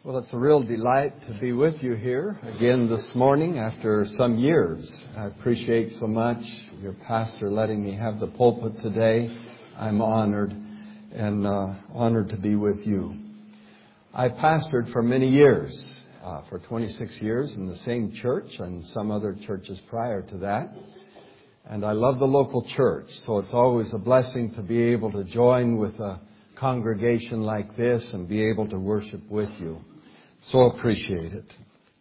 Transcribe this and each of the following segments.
Well, it's a real delight to be with you here again this morning after some years. I appreciate so much your pastor letting me have the pulpit today. I'm honored and honored to be with you. I pastored for many years, for 26 years in the same church and some other churches prior to that. And I love the local church, so it's always a blessing to be able to join with a congregation like this and be able to worship with you. So appreciate it.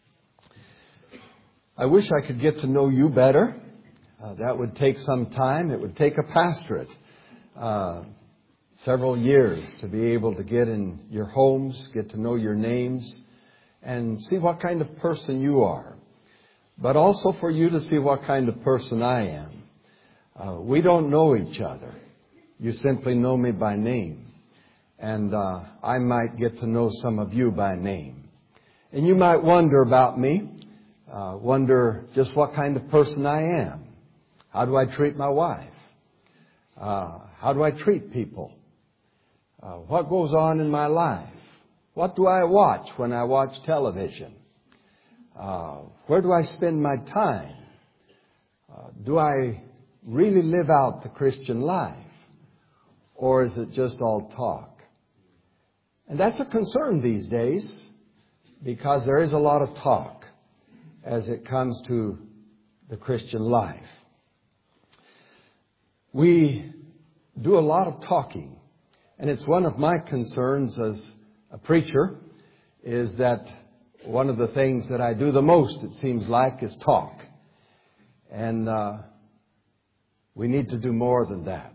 I wish I could get to know you better. That would take some time. It would take a pastorate, several years to be able to get in your homes, get to know your names, and see what kind of person you are. But also for you to see what kind of person I am. We don't know each other. You simply know me by name. And I might get to know some of you by name. And you might wonder about me, wonder just what kind of person I am. How do I treat my wife? How do I treat people? What goes on in my life? What do I watch when I watch television? Where do I spend my time? Do I really live out the Christian life? Or is it just all talk? And that's a concern these days, because there is a lot of talk as it comes to the Christian life. We do a lot of talking, and it's one of my concerns as a preacher is that one of the things that I do the most, it seems like, is talk. And we need to do more than that.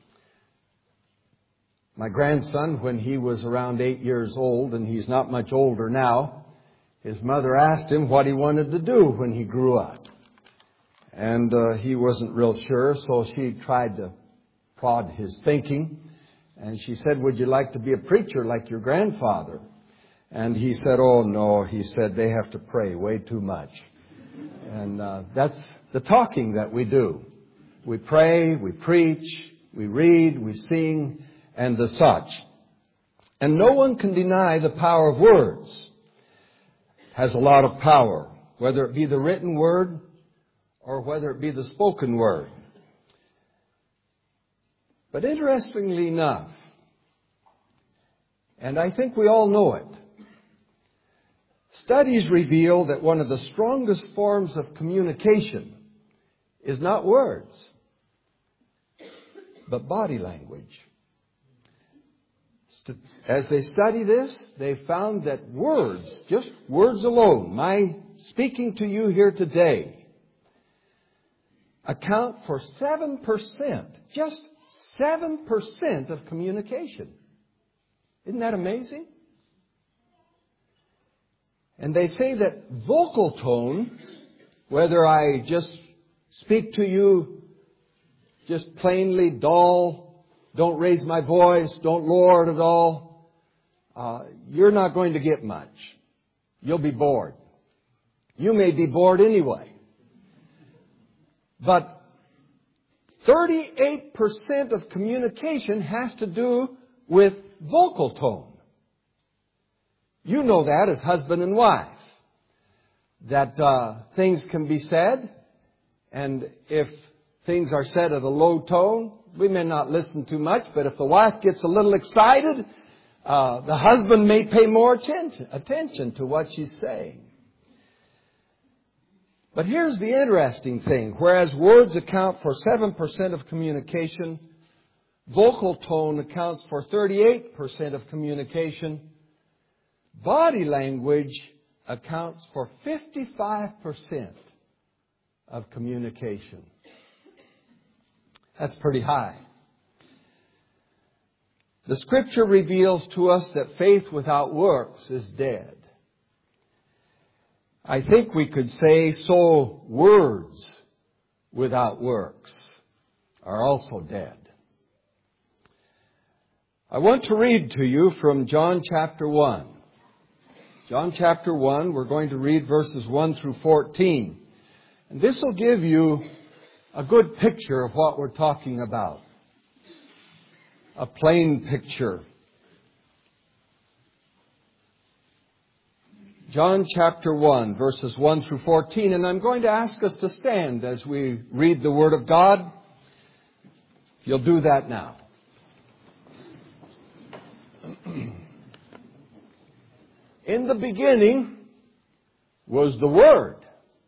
My grandson, when he was around 8 years old, and he's not much older now, his mother asked him what he wanted to do when he grew up. And he wasn't real sure, so she tried to prod his thinking. And she said, "Would you like to be a preacher like your grandfather?" And he said, "Oh, no." He said, "They have to pray way too much." And that's the talking that we do. We pray, we preach, we read, we sing, and the such. And no one can deny the power of words. It has a lot of power, whether it be the written word or whether it be the spoken word. But interestingly enough, and I think we all know it, studies reveal that one of the strongest forms of communication is not words, but body language. As they study this, they found that words, just words alone, my speaking to you here today, account for 7%, just 7% of communication. Isn't that amazing? And they say that vocal tone, whether I just speak to you just plainly, dull, don't raise my voice, don't lower it at all, you're not going to get much. You'll be bored. You may be bored anyway. But 38% of communication has to do with vocal tone. You know that as husband and wife, that things can be said, and if things are said at a low tone, we may not listen too much, but if the wife gets a little excited, the husband may pay more attention to what she's saying. But here's the interesting thing. Whereas words account for 7% of communication, vocal tone accounts for 38% of communication, body language accounts for 55% of communication. That's pretty high. The Scripture reveals to us that faith without works is dead. I think we could say so words without works are also dead. I want to read to you from John chapter 1. John chapter 1, we're going to read verses 1 through 14. And this will give you a good picture of what we're talking about. A plain picture. John chapter 1, verses 1 through 14, and I'm going to ask us to stand as we read the Word of God. If you'll do that now. In the beginning was the Word,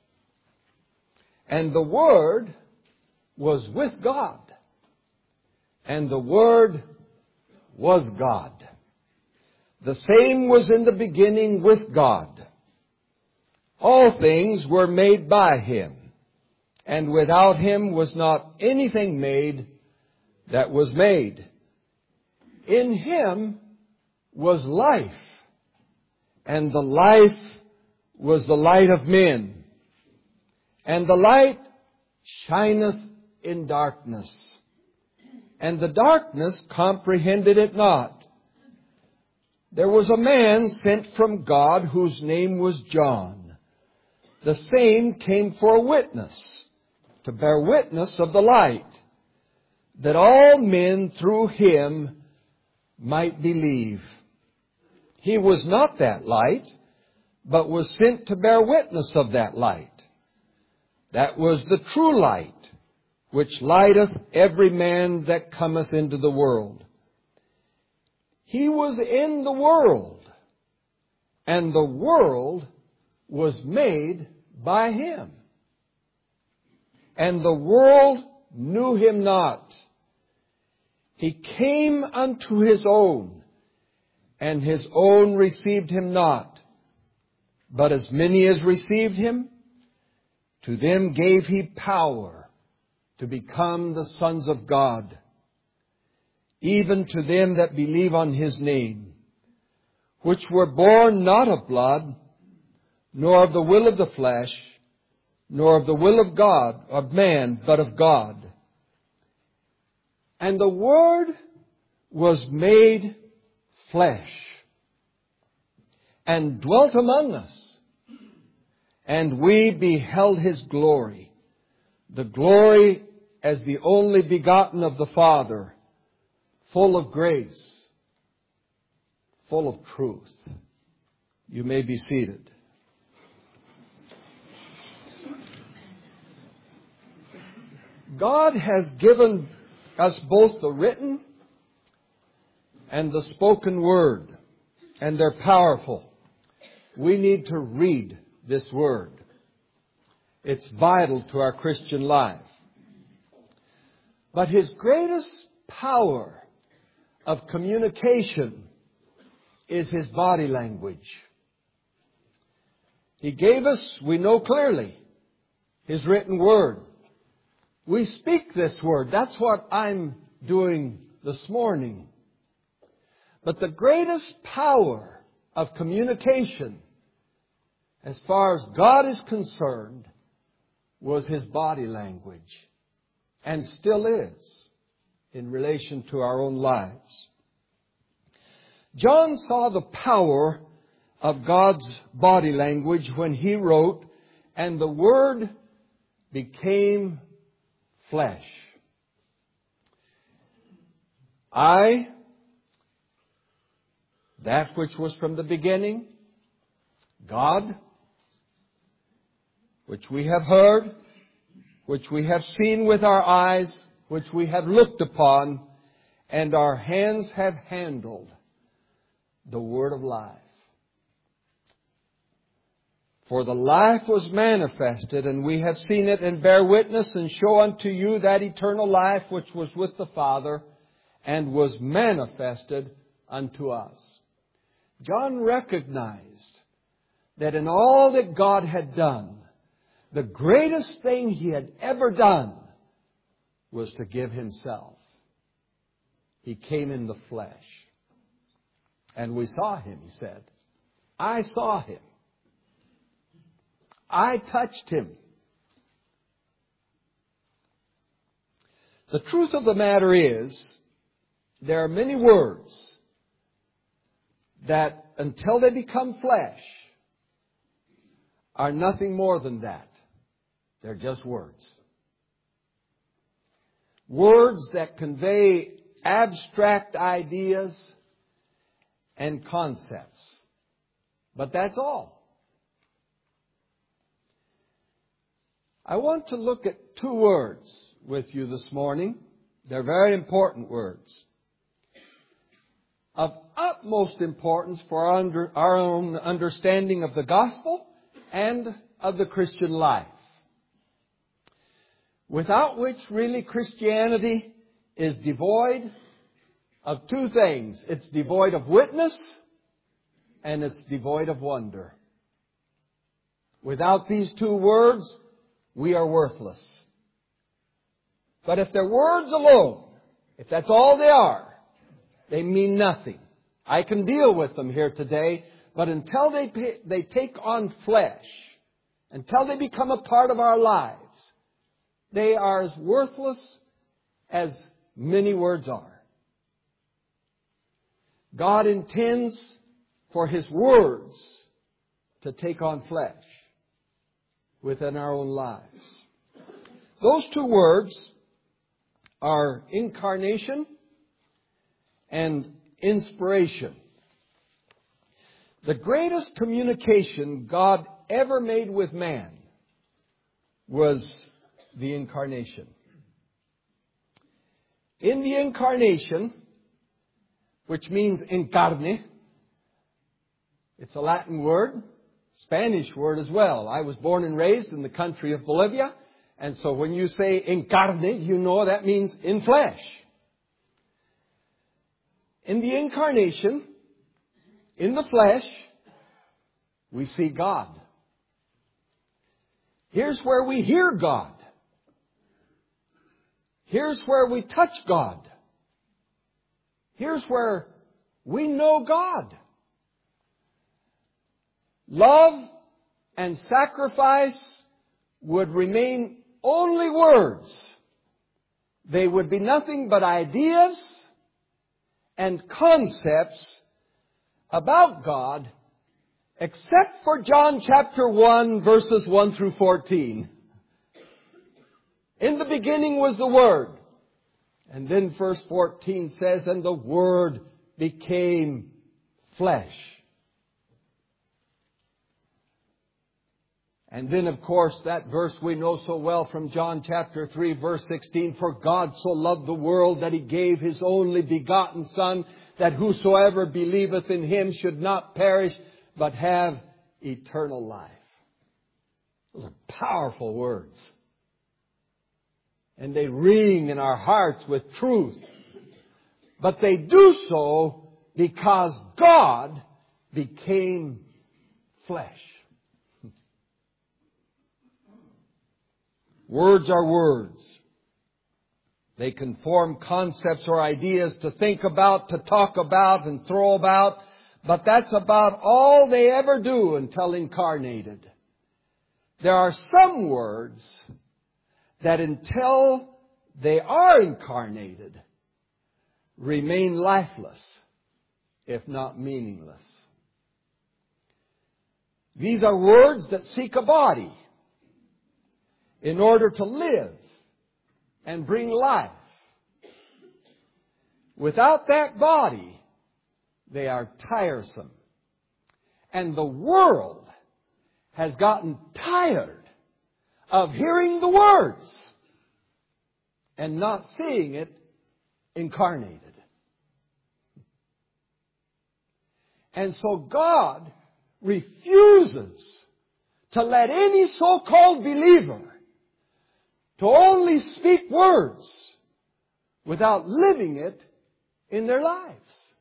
and the Word was with God, and the Word was God. The same was in the beginning with God. All things were made by Him, and without Him was not anything made that was made. In Him was life, and the life was the light of men. And the light shineth in darkness, and the darkness comprehended it not. There was a man sent from God whose name was John. The same came for a witness, to bear witness of the light, that all men through him might believe. He was not that light, but was sent to bear witness of that light. That was the true light, which lighteth every man that cometh into the world. He was in the world, and the world was made by Him. And the world knew Him not. He came unto His own, and His own received Him not. But as many as received Him, to them gave He power to become the sons of God, even to them that believe on His name, which were born not of blood, nor of the will of the flesh, nor of the will of God, of man, but of God. And the Word was made flesh, and dwelt among us, and we beheld His glory, the glory as the only begotten of the Father, full of grace, full of truth. You may be seated. God has given us both the written and the spoken word, and they're powerful. We need to read this word. It's vital to our Christian life. But His greatest power of communication is His body language. He gave us, we know clearly, His written word. We speak this word. That's what I'm doing this morning. But the greatest power of communication, as far as God is concerned, was His body language, and still is in relation to our own lives. John saw the power of God's body language when he wrote, "And the Word became flesh." I, that which was from the beginning, God, which we have heard, which we have seen with our eyes, which we have looked upon, and our hands have handled, the word of life. For the life was manifested, and we have seen it, and bear witness, and show unto you that eternal life which was with the Father, and was manifested unto us. John recognized that in all that God had done, the greatest thing He had ever done was to give Himself. He came in the flesh. And we saw Him, He said. I saw Him. I touched Him. The truth of the matter is, there are many words that, until they become flesh, are nothing more than that. They're just words. Words that convey abstract ideas and concepts. But that's all. I want to look at two words with you this morning. They're very important words. Of utmost importance for our own understanding of the gospel and of the Christian life. Without which really Christianity is devoid of two things. It's devoid of witness and it's devoid of wonder. Without these two words, we are worthless. But if they're words alone, if that's all they are, they mean nothing. I can deal with them here today, but until they take on flesh, until they become a part of our lives, they are as worthless as many words are. God intends for His words to take on flesh within our own lives. Those two words are incarnation and inspiration. The greatest communication God ever made with man was the incarnation. In the incarnation, which means incarne, it's a Latin word, Spanish word as well. I was born and raised in the country of Bolivia, and so when you say incarne, you know that means in flesh. In the incarnation, in the flesh, we see God. Here's where we hear God. Here's where we touch God. Here's where we know God. Love and sacrifice would remain only words. They would be nothing but ideas and concepts about God, except for John chapter 1, verses 1 through 14. In the beginning was the Word. And then verse 14 says, and the Word became flesh. And then, of course, that verse we know so well from John chapter 3, verse 16. For God so loved the world that He gave His only begotten Son, that whosoever believeth in Him should not perish, but have eternal life. Those are powerful words. And they ring in our hearts with truth. But they do so because God became flesh. Words are words. They can form concepts or ideas to think about, to talk about, and throw about. But that's about all they ever do until incarnated. There are some words that until they are incarnated, remain lifeless, if not meaningless. These are words that seek a body in order to live and bring life. Without that body, they are tiresome. And the world has gotten tired of hearing the words and not seeing it incarnated. And so God refuses to let any so-called believer to only speak words without living it in their lives.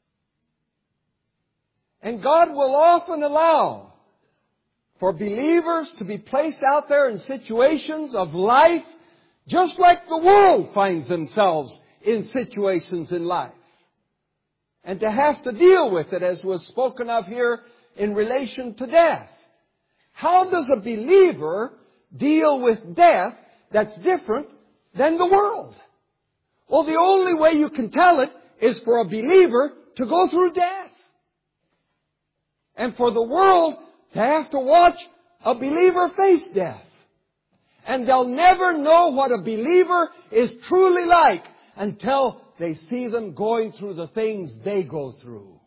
And God will often allow for believers to be placed out there in situations of life just like the world finds themselves in situations in life. And to have to deal with it, as was spoken of here in relation to death. How does a believer deal with death that's different than the world? Well, the only way you can tell it is for a believer to go through death. And for the world to have to watch a believer face death. And they'll never know what a believer is truly like until they see them going through the things they go through.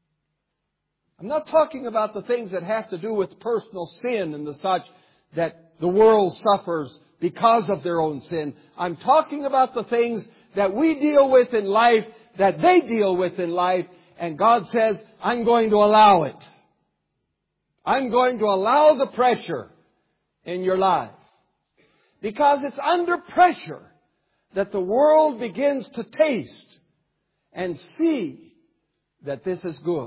I'm not talking about the things that have to do with personal sin and the such that the world suffers because of their own sin. I'm talking about the things that we deal with in life, that they deal with in life, and God says, I'm going to allow it. I'm going to allow the pressure in your life. Because it's under pressure that the world begins to taste and see that this is good.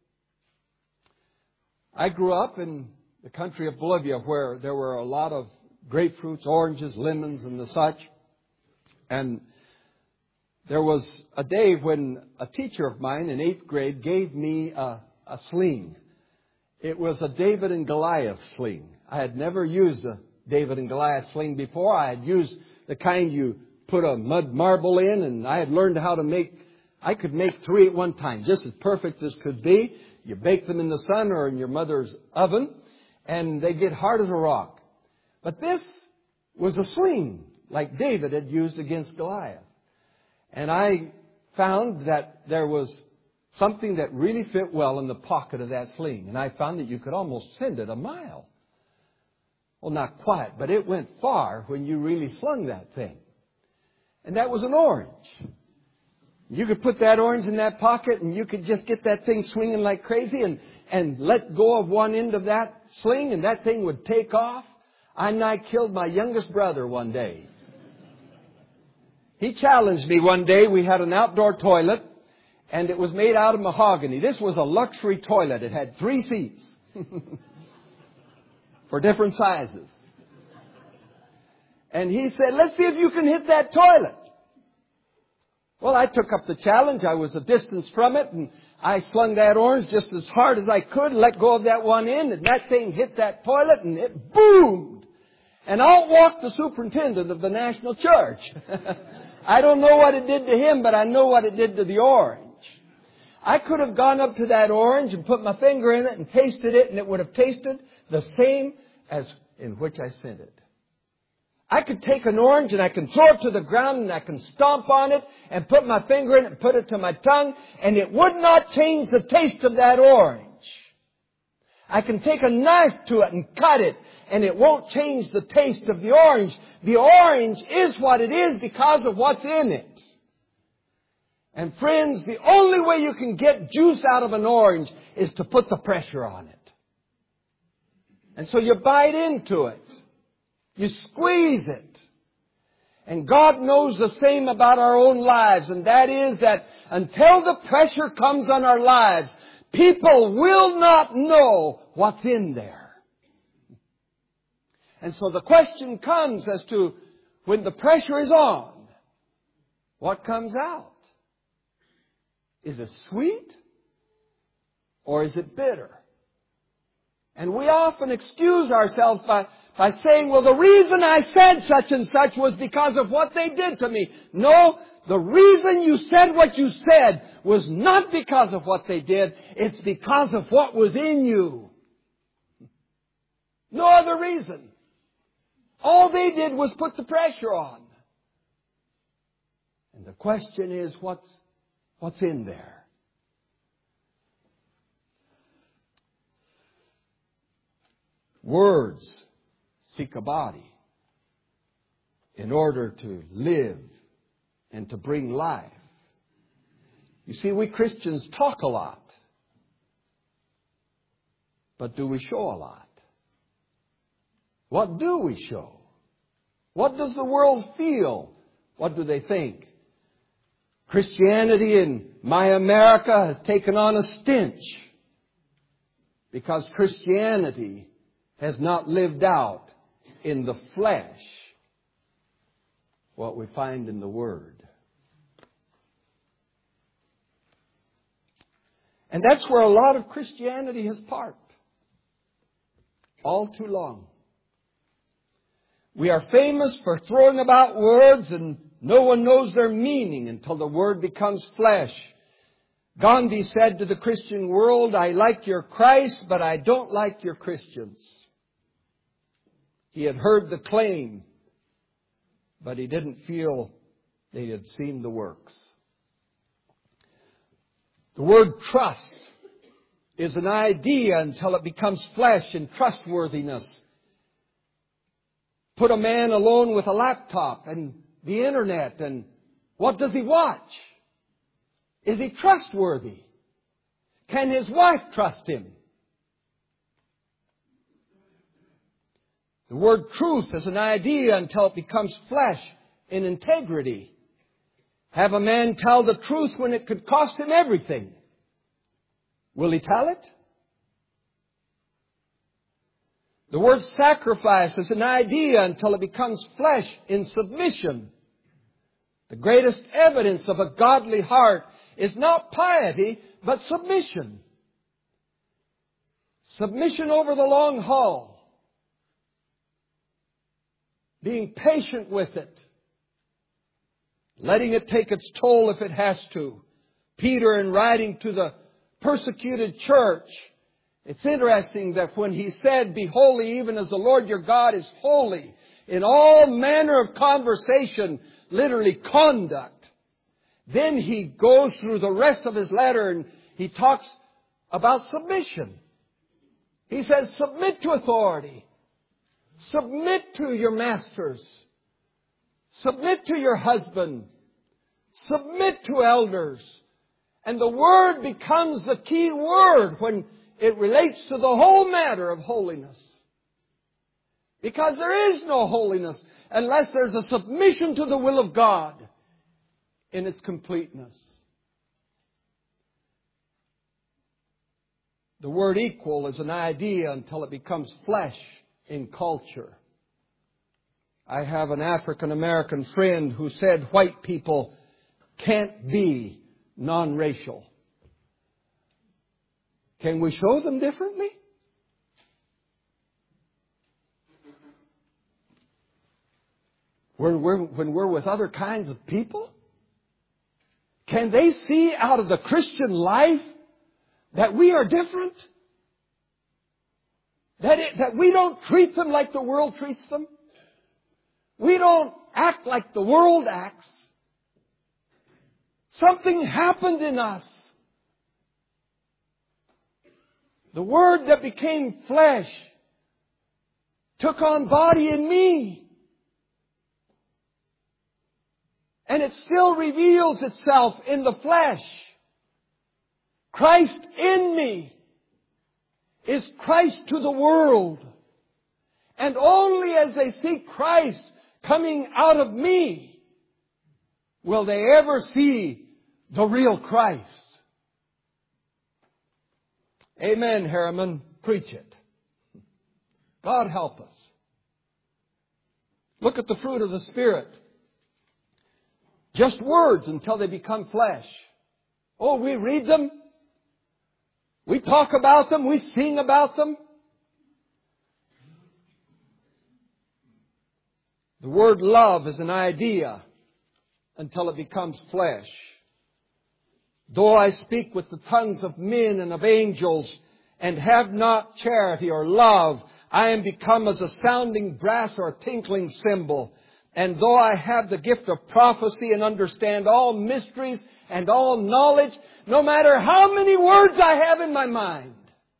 I grew up in the country of Bolivia where there were a lot of grapefruits, oranges, lemons, and the such. And there was a day when a teacher of mine in 8th grade gave me a sling. It was a David and Goliath sling. I had never used a David and Goliath sling before. I had used the kind you put a mud marble in, and I had learned how to I could make 3 at one time, just as perfect as could be. You bake them in the sun or in your mother's oven, and they get hard as a rock. But this was a sling, like David had used against Goliath. And I found that there was something that really fit well in the pocket of that sling. And I found that you could almost send it a mile. Well, not quite, but it went far when you really slung that thing. And that was an orange. You could put that orange in that pocket and you could just get that thing swinging like crazy and let go of one end of that sling and that thing would take off. I nigh killed my youngest brother one day. He challenged me one day. We had an outdoor toilet and it was made out of mahogany. This was a luxury toilet. It had 3 seats for different sizes. And he said, let's see if you can hit that toilet. Well, I took up the challenge. I was a distance from it, and I slung that orange just as hard as I could, let go of that one end, and that thing hit that toilet, and it boomed. And out walked the superintendent of the National Church. I don't know what it did to him, but I know what it did to the orange. I could have gone up to that orange and put my finger in it and tasted it, and it would have tasted the same as in which I sent it. I could take an orange and I can throw it to the ground and I can stomp on it and put my finger in it and put it to my tongue, and it would not change the taste of that orange. I can take a knife to it and cut it, and it won't change the taste of the orange. The orange is what it is because of what's in it. And friends, the only way you can get juice out of an orange is to put the pressure on it. And so you bite into it. You squeeze it. And God knows the same about our own lives, and that is that until the pressure comes on our lives, people will not know what's in there. And so the question comes as to when the pressure is on, what comes out? Is it sweet or is it bitter? And we often excuse ourselves by saying, well, the reason I said such and such was because of what they did to me. No, the reason you said what you said was not because of what they did. It's because of what was in you. No other reason. All they did was put the pressure on. And the question is, what's in there? Words seek a body in order to live and to bring life. You see, we Christians talk a lot. But do we show a lot? What do we show? What does the world feel? What do they think? Christianity in my America has taken on a stench because Christianity has not lived out in the flesh what we find in the Word. And that's where a lot of Christianity has parked. All too long. We are famous for throwing about words and no one knows their meaning until the Word becomes flesh. Gandhi said to the Christian world, I like your Christ, but I don't like your Christians. He had heard the claim, but he didn't feel they had seen the works. The word trust is an idea until it becomes flesh and trustworthiness. put a man alone with a laptop and the internet, and what does he watch? Is he trustworthy? Can his wife trust him? The word truth is an idea until it becomes flesh in integrity. Have a man tell the truth when it could cost him everything. Will he tell it? The word sacrifice is an idea until it becomes flesh in submission. The greatest evidence of a godly heart is not piety, but submission. Submission over the long haul. Being patient with it. Letting it take its toll if it has to. Peter, in writing to the persecuted church, it's interesting that when he said, "Be holy even as the Lord your God is holy," in all manner of conversation, literally conduct, then he goes through the rest of his letter and he talks about submission. He says, submit to authority. Submit to your masters. Submit to your husband. Submit to elders. And the word becomes the key word when it relates to the whole matter of holiness. Because there is no holiness unless there's a submission to the will of God in its completeness. The word equal is an idea until it becomes flesh in culture. I have an African American friend who said white people can't be non-racial. Can we show them differently? When we're with other kinds of people? Can they see out of the Christian life that we are different? That we don't treat them like the world treats them? We don't act like the world acts. Something happened in us. The Word that became flesh took on body in me. And it still reveals itself in the flesh. Christ in me is Christ to the world. And only as they see Christ coming out of me will they ever see the real Christ. Amen, Harriman. Preach it. God help us. Look at the fruit of the Spirit. Just words until they become flesh. Oh, we read them. We talk about them. We sing about them. The word love is an idea until it becomes flesh. Though I speak with the tongues of men and of angels and have not charity or love, I am become as a sounding brass or a tinkling cymbal. And though I have the gift of prophecy and understand all mysteries and all knowledge, no matter how many words I have in my mind,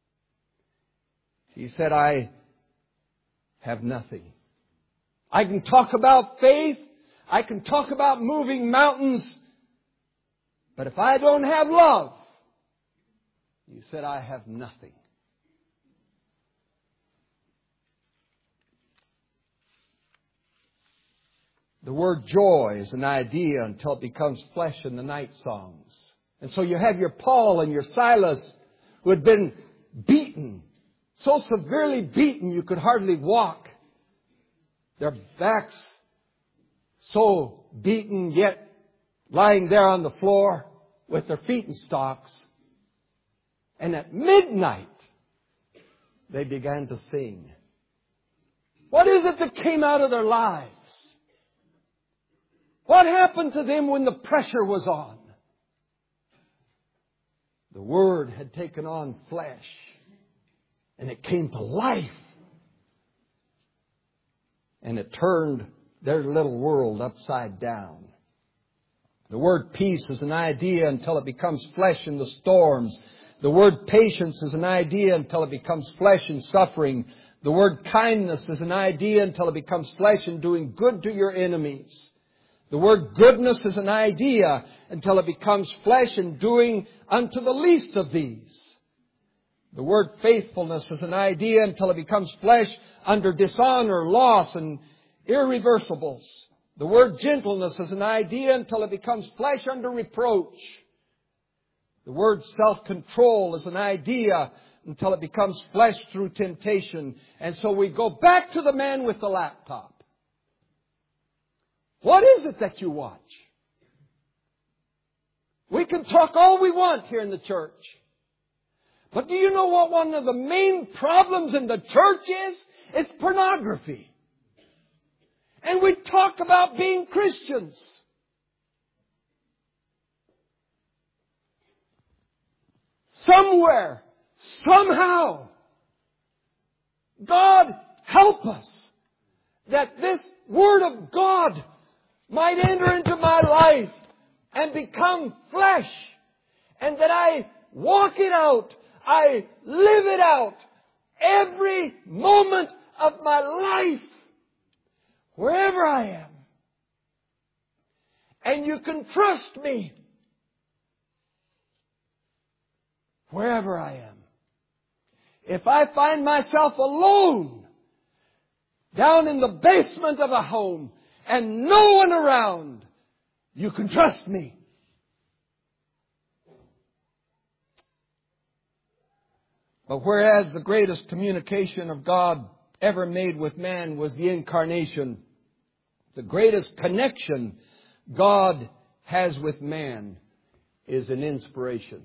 he said, I have nothing. I can talk about faith. I can talk about moving mountains. But if I don't have love, he said, I have nothing. The word joy is an idea until it becomes flesh in the night songs. And so you have your Paul and your Silas who had been beaten, so severely beaten you could hardly walk. Their backs so beaten, yet lying there on the floor with their feet in stocks. And at midnight, they began to sing. What is it that came out of their lives? What happened to them when the pressure was on? The Word had taken on flesh, and it came to life. And it turned their little world upside down. The word peace is an idea until it becomes flesh in the storms. The word patience is an idea until it becomes flesh in suffering. The word kindness is an idea until it becomes flesh and doing good to your enemies. The word goodness is an idea until it becomes flesh and doing unto the least of these. The word faithfulness is an idea until it becomes flesh under dishonor, loss, and irreversibles. The word gentleness is an idea until it becomes flesh under reproach. The word self-control is an idea until it becomes flesh through temptation. And so we go back to the man with the laptop. What is it that you watch? We can talk all we want here in the church. But do you know what one of the main problems in the church is? It's pornography. And we talk about being Christians. Somewhere, somehow, God help us that this Word of God might enter into my life and become flesh, and that I walk it out, I live it out every moment of my life, wherever I am. And you can trust me wherever I am. If I find myself alone down in the basement of a home and no one around, you can trust me. But whereas the greatest communication of God ever made with man was the incarnation, the greatest connection God has with man is an inspiration.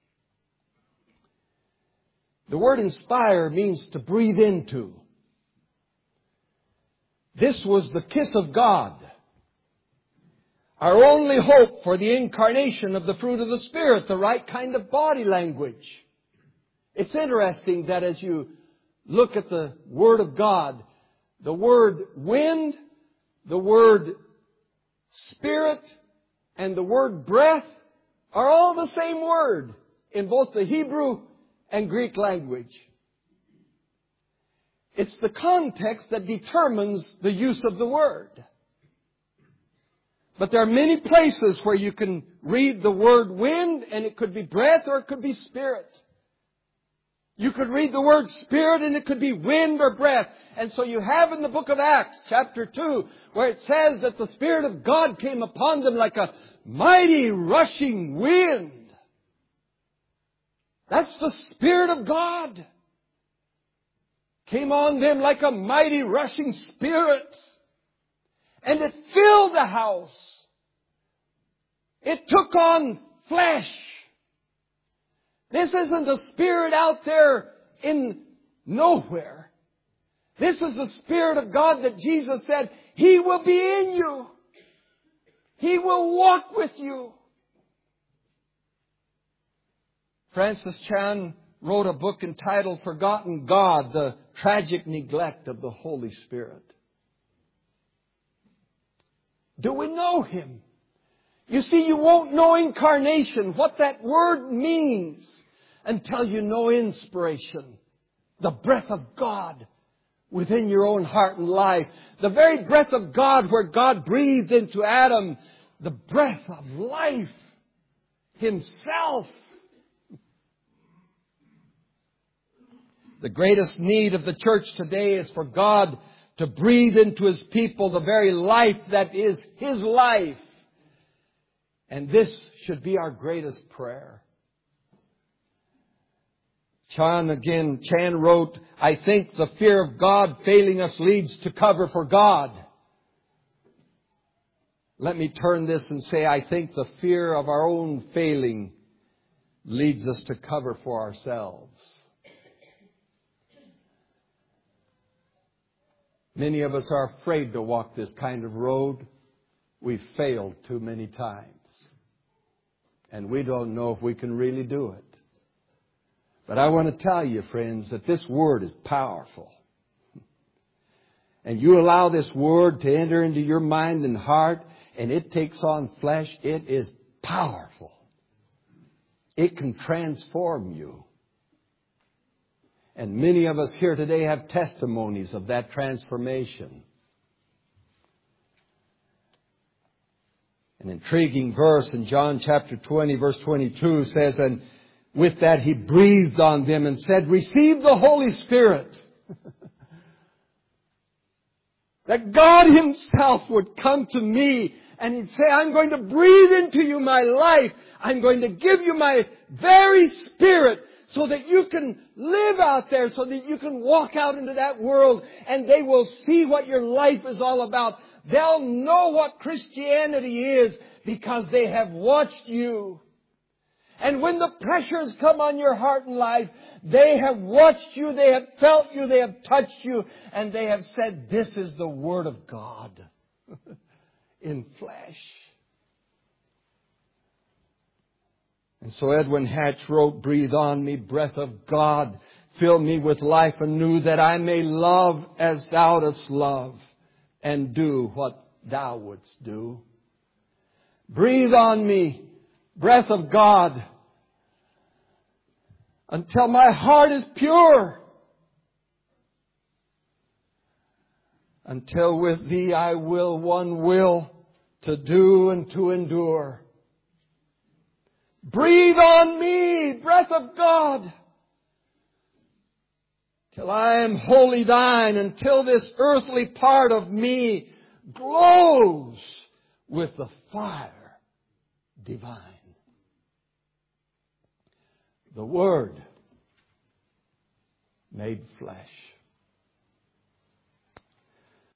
The word inspire means to breathe into. This was the kiss of God. Our only hope for the incarnation of the fruit of the Spirit, the right kind of body language. It's interesting that as you look at the Word of God, the word wind, the word spirit, and the word breath are all the same word in both the Hebrew and Greek language. It's the context that determines the use of the word. But there are many places where you can read the word wind, and it could be breath or it could be spirit. You could read the word spirit and it could be wind or breath. And so you have in the book of Acts, chapter 2, where it says that the Spirit of God came upon them like a mighty rushing wind. That's the Spirit of God. Came on them like a mighty rushing spirit. And it filled the house. It took on flesh. This isn't a spirit out there in nowhere. This is the Spirit of God that Jesus said, He will be in you. He will walk with you. Francis Chan wrote a book entitled Forgotten God, the Tragic Neglect of the Holy Spirit. Do we know Him? You see, you won't know incarnation, what that word means, until you know inspiration, the breath of God within your own heart and life. The very breath of God where God breathed into Adam, the breath of life Himself. The greatest need of the church today is for God to breathe into His people the very life that is His life. And this should be our greatest prayer. Chan wrote, I think the fear of God failing us leads to cover for God. Let me turn this and say, I think the fear of our own failing leads us to cover for ourselves. Many of us are afraid to walk this kind of road. We've failed too many times. And we don't know if we can really do it. But I want to tell you, friends, that this Word is powerful. And you allow this Word to enter into your mind and heart, and it takes on flesh. It is powerful. It can transform you. And many of us here today have testimonies of that transformation. An intriguing verse in John chapter 20, verse 22 says, and with that He breathed on them and said, receive the Holy Spirit. That God Himself would come to me and He'd say, I'm going to breathe into you my life. I'm going to give you my very Spirit so that you can live out there, so that you can walk out into that world and they will see what your life is all about. They'll know what Christianity is because they have watched you. And when the pressures come on your heart and life, they have watched you, they have felt you, they have touched you, and they have said, this is the Word of God in flesh. And so Edwin Hatch wrote, breathe on me, breath of God, fill me with life anew, that I may love as Thou dost love, and do what Thou wouldst do. Breathe on me, breath of God, until my heart is pure. Until with Thee I will one will to do and to endure. Breathe on me, breath of God, till I am wholly Thine, until this earthly part of me glows with the fire divine. The Word made flesh.